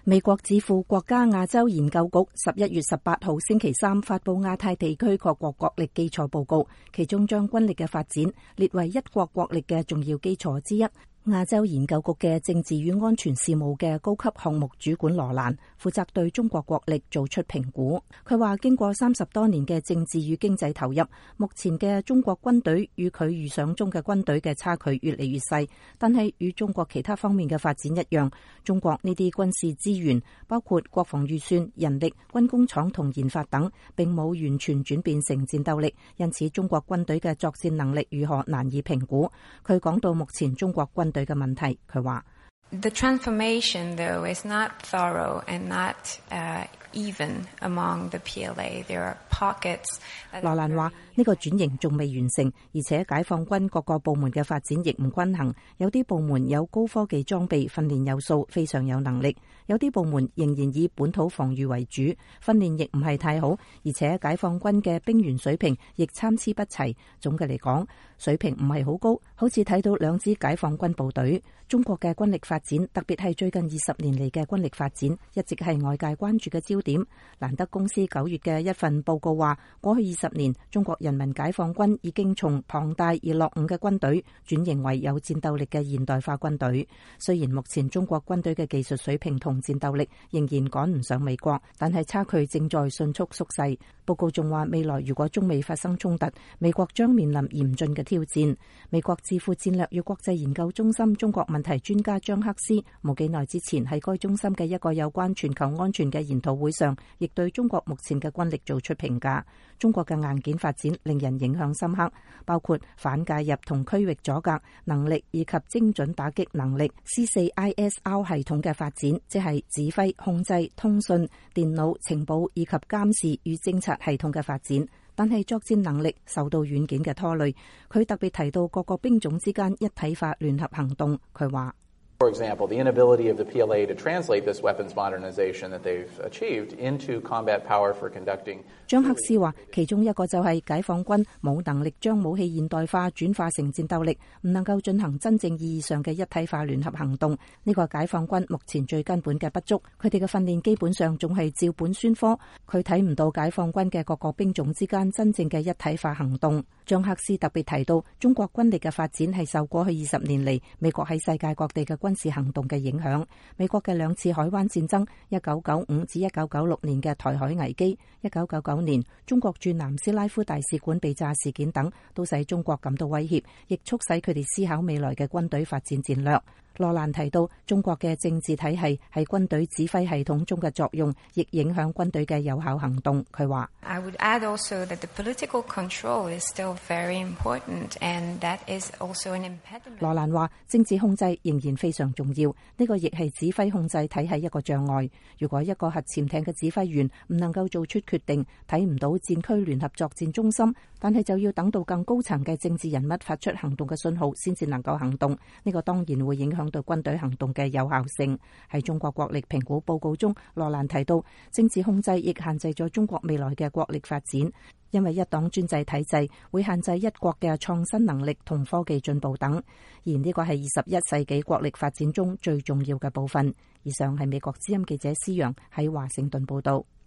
美國智庫國家亞洲研究局11月18號星期三發佈亞太地區各國國力基礎報告，其中將軍力嘅發展列為一國國力嘅重要基礎之一。亞洲研究局嘅政治與安全事務嘅高級項目主管羅蘭負責對中國國力做出評估。佢話經過30多年嘅政治與經濟投入，目前嘅中國軍隊與佢預想中嘅軍隊嘅差距越嚟越細，但係與中國其他方面嘅發展一樣，中國呢啲軍事資源包括國防預算、人力、軍工廠同研發等，並冇完全轉變成戰鬥力，因此中國軍隊嘅作戰能力如何難以評估。佢講到目前中國軍隊嘅問題，佢話 ：The transformation, though, is not thorough and not even among the PLA. There are pockets. 羅蘭話：呢個轉型仲未完成，而且解放軍各個部門嘅發展亦唔均衡。有啲部門有高科技裝備，訓練有素，非常有能力；有啲部門仍然以本土防禦為主，訓練亦唔係太好，而且解放軍嘅兵員水平亦參差不齊。總嘅嚟講，水平唔係好高，好似睇到兩支解放軍部隊。中國嘅軍力發展，特別係最近20年嚟嘅軍力發展，一直係外界關注嘅焦點。蘭德公司9月嘅一份報告話，過去20年，中國人民解放軍已經從龐大而落伍嘅軍隊轉型為有戰鬥力嘅現代化軍隊。雖然目前中國軍隊嘅技術水平同戰鬥力仍然趕唔上美國，但係差距正在迅速縮細。報告仲話，未來如果中美發生衝突，美國將面臨嚴峻嘅挑戰。美國智庫戰略與國際研究中心中國問題專家張克斯冇幾耐之前喺該中心嘅一個有關全球安全嘅研討會上，亦對中國目前嘅軍力做出評價。中國嘅硬件發展令人影響深刻，包括反介入同區域阻隔能力以及精準打擊能力。C4ISR 系統嘅發展，即係指揮、控制、通訊、電腦、情報以及監視與偵察系統嘅發展。但係作戰能力受到軟件嘅拖累。佢特別提到各個兵種之間一體化聯合行動。佢話 ：For example, the inability of the PLA to translate this weapons modernization that they've achieved into combat power for conducting. 張克斯話，其中一個就係解放軍冇能力將武器現代化轉化成戰鬥力，唔能夠進行真正意義上嘅一體化聯合行動。呢個解放軍目前最根本嘅不足，佢哋嘅訓練基本上仲係照本宣科。佢睇唔到解放軍嘅各個兵種之間真正嘅一體化行動。張克斯特別提到，中國軍力嘅發展係受過去20年嚟美國喺世界各地嘅軍事行動嘅影響。美國嘅2次海灣戰爭，1995至1996年嘅台海危機，1999年中國駐南斯拉夫大使館被炸事件等，都使中國感到威脅，亦促使佢哋思考未來嘅軍隊發展戰略。羅蘭提到，中國嘅政治體系喺軍隊指揮系統中嘅作用，亦影響軍隊嘅有效行動。佢話 ：I would add also that the political control is still very important, and that is also an impediment. 羅蘭話，政治控制仍然非常重要，呢個亦係指揮控制體系一個障礙。如果一個核潛艇嘅指揮員唔能夠做出決定，睇唔到戰區聯合作戰中心，但係就要等到更高層嘅政治人物發出行動嘅信號，先至能夠行動。呢個當然會影響對軍隊行動嘅有效性。喺中國國力評估報告中，羅蘭提到，政治控制亦限制咗中國未來嘅國力發展，因為一黨專制體制會限制一國嘅創新能力同科技進步等，而呢個係21世紀國力發展中最重要嘅部分。以上係美國之音記者施陽喺華盛頓報道。